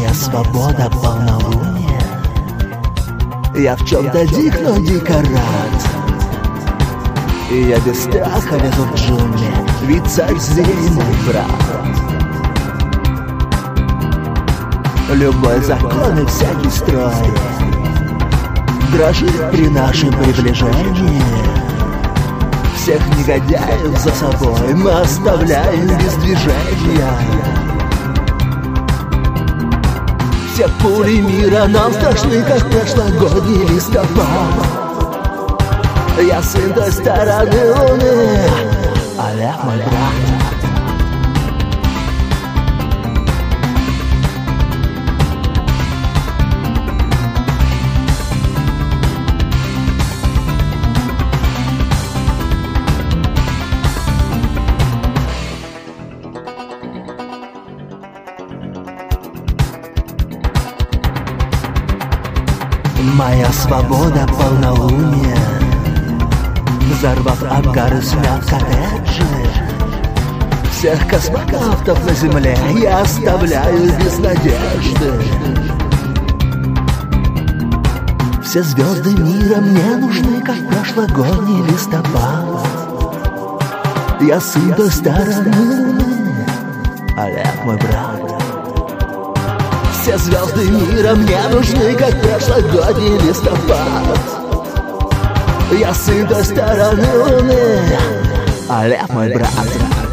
Моя свобода полнолуния. Я в чем-то дик, но дико рад. И я без страха лезу в джунгли, ведь царь зверей мой брат. Любой закон и всякий строй дрожит при нашем приближении. Всех негодяев за собой мы оставляем без движения. Все пули мира нам страшны, как прошлогодний листопад. Я сын той стороны луны, Олег мой брат. Моя свобода полнолуния. Взорвав ангары, смят коттеджи. Всех космонавтов на земле я оставляю без надежды. Все звезды мира мне нужны, как прошлогодний листопад. Я сын той стороны луны, Олег мой брат. Все звезды мира мне нужны, как прошлогодний листопад. Я сын той стороны луны, Олег мой брат.